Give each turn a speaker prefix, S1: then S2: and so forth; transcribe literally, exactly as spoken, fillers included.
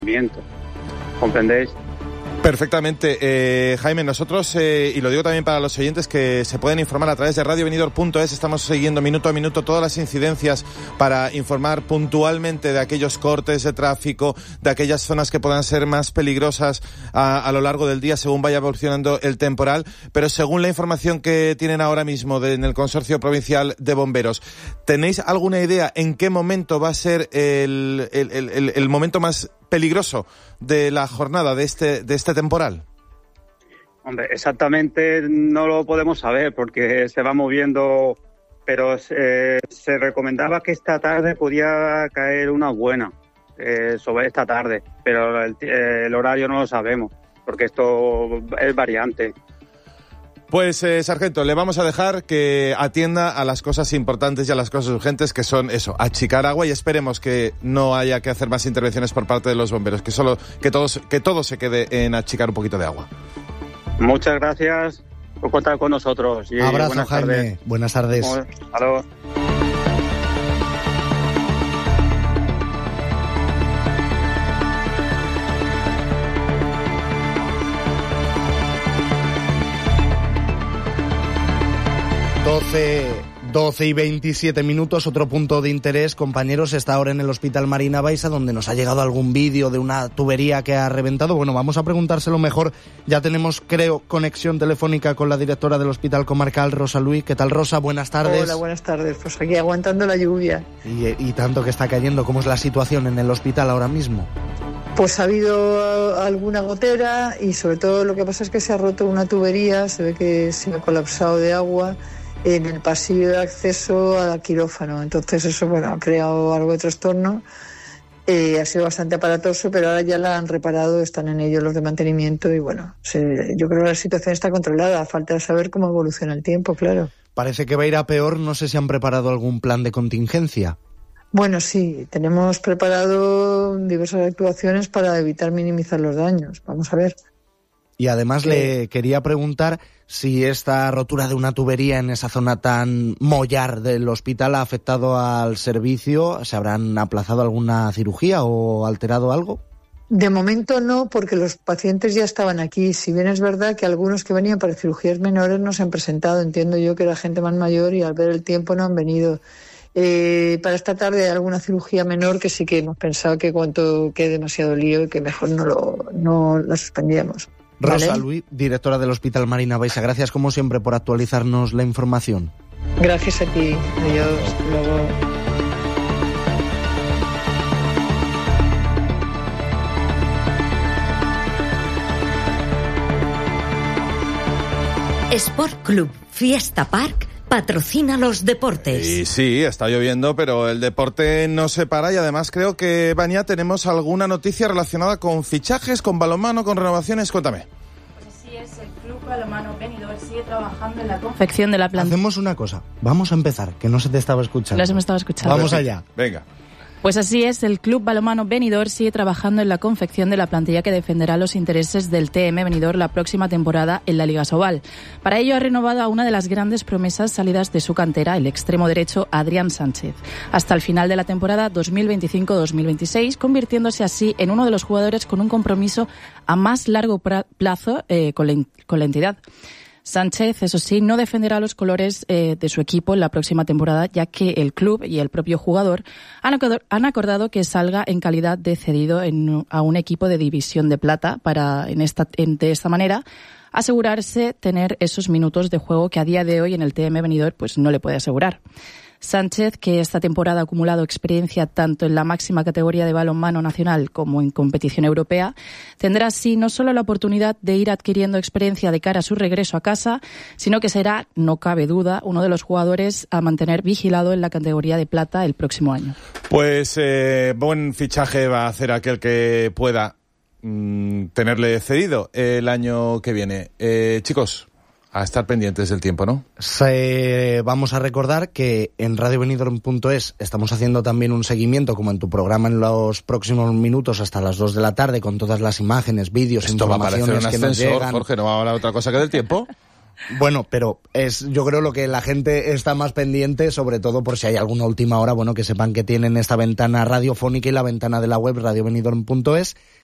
S1: ¿Comprendéis?
S2: Perfectamente. Eh, Jaime, nosotros, eh, y lo digo también para los oyentes que se pueden informar a través de radio venidor punto es, estamos siguiendo minuto a minuto todas las incidencias para informar puntualmente de aquellos cortes de tráfico, de aquellas zonas que puedan ser más peligrosas a, a lo largo del día según vaya evolucionando el temporal, pero según la información que tienen ahora mismo de, en el Consorcio Provincial de Bomberos, ¿tenéis alguna idea en qué momento va a ser el, el, el, el, el momento más peligroso de la jornada de este de este temporal?
S1: Hombre, exactamente no lo podemos saber porque se va moviendo, pero eh, se recomendaba que esta tarde podía caer una buena eh, sobre esta tarde, pero el, el horario no lo sabemos porque esto es variante.
S2: Pues, eh, sargento, le vamos a dejar que atienda a las cosas importantes y a las cosas urgentes, que son eso, achicar agua, y esperemos que no haya que hacer más intervenciones por parte de los bomberos, que solo que todos que todo se quede en achicar un poquito de agua.
S1: Muchas gracias por contar con nosotros. Y
S3: abrazo,
S1: buenas
S3: Jaime.
S1: Tardes.
S3: Buenas tardes.
S1: Hasta luego.
S3: doce y veintisiete minutos, otro punto de interés, compañeros, está ahora en el Hospital Marina Baixa, donde nos ha llegado algún vídeo de una tubería que ha reventado. Bueno, vamos a preguntárselo mejor. Ya tenemos, creo, conexión telefónica con la directora del Hospital Comarcal, Rosa Luis. ¿Qué tal, Rosa? Buenas tardes.
S4: Hola, buenas tardes. Pues aquí aguantando la lluvia.
S3: Y, y tanto que está cayendo. ¿Cómo es la situación en el hospital ahora mismo?
S4: Pues ha habido alguna gotera y sobre todo lo que pasa es que se ha roto una tubería, se ve que se ha colapsado de agua en el pasillo de acceso al quirófano. Entonces eso, bueno, ha creado algo de trastorno. Eh, ha sido bastante aparatoso, pero ahora ya la han reparado, están en ello los de mantenimiento y bueno, se, yo creo que la situación está controlada. Falta saber cómo evoluciona el tiempo, claro.
S3: Parece que va a ir a peor. No sé si han preparado algún plan de contingencia.
S4: Bueno, sí, tenemos preparado diversas actuaciones para evitar minimizar los daños. Vamos a ver.
S3: Y además le quería preguntar si esta rotura de una tubería en esa zona tan mollar del hospital ha afectado al servicio. ¿Se habrán aplazado alguna cirugía o alterado algo?
S4: De momento no, porque los pacientes ya estaban aquí. Si bien es verdad que algunos que venían para cirugías menores no se han presentado. Entiendo yo que era gente más mayor y al ver el tiempo no han venido. Eh, para esta tarde hay alguna cirugía menor que sí que hemos pensado que cuanto quede demasiado lío y que mejor no, lo, no la suspendíamos.
S3: Rosa
S4: ¿Vale?
S3: Luis, directora del Hospital Marina Baixa, gracias como siempre por actualizarnos la información.
S4: Gracias a ti. Adiós. Hasta luego.
S5: Sport Club Fiesta Park patrocina los deportes.
S2: Y sí, está lloviendo, pero el deporte no se para y además creo que, Vania, tenemos alguna noticia relacionada con fichajes, con balonmano, con renovaciones. Cuéntame.
S6: Pues así es, el Club Balonmano Benidorm sigue trabajando en la confección de la plantilla.
S3: Hacemos una cosa, vamos a empezar, que no se te estaba escuchando.
S6: No se me estaba escuchando.
S3: Vamos allá.
S2: Venga.
S6: Pues así es, el Club Balonmano Benidorm sigue trabajando en la confección de la plantilla que defenderá los intereses del T M Benidorm la próxima temporada en la Liga Sobal. Para ello ha renovado a una de las grandes promesas salidas de su cantera, el extremo derecho Adrián Sánchez, hasta el final de la temporada dos mil veinticinco dos mil veintiséis, convirtiéndose así en uno de los jugadores con un compromiso a más largo plazo eh, con, la, con la entidad. Sánchez, eso sí, no defenderá los colores eh, de su equipo en la próxima temporada, ya que el club y el propio jugador han acordado, han acordado que salga en calidad de cedido en, a un equipo de división de plata para, en esta, en, de esta manera, asegurarse tener esos minutos de juego que a día de hoy en el T M Benidorm pues no le puede asegurar. Sánchez, que esta temporada ha acumulado experiencia tanto en la máxima categoría de balonmano nacional como en competición europea, tendrá así no solo la oportunidad de ir adquiriendo experiencia de cara a su regreso a casa, sino que será, no cabe duda, uno de los jugadores a mantener vigilado en la categoría de plata el próximo año.
S2: Pues eh, buen fichaje va a hacer aquel que pueda mmm, tenerle cedido el año que viene. Eh, chicos, a estar pendientes del tiempo, ¿no?
S3: Se, vamos a recordar que en radio venidorm punto es estamos haciendo también un seguimiento, como en tu programa, en los próximos minutos hasta las dos de la tarde, con todas las imágenes, vídeos,
S2: Esto
S3: informaciones
S2: va a parecer un
S3: que nos
S2: ascensor,
S3: llegan.
S2: Jorge, ¿no va a hablar otra cosa que del tiempo?
S3: Bueno, pero es yo creo lo que la gente está más pendiente, sobre todo por si hay alguna última hora, bueno, que sepan que tienen esta ventana radiofónica y la ventana de la web radio benidorm punto es.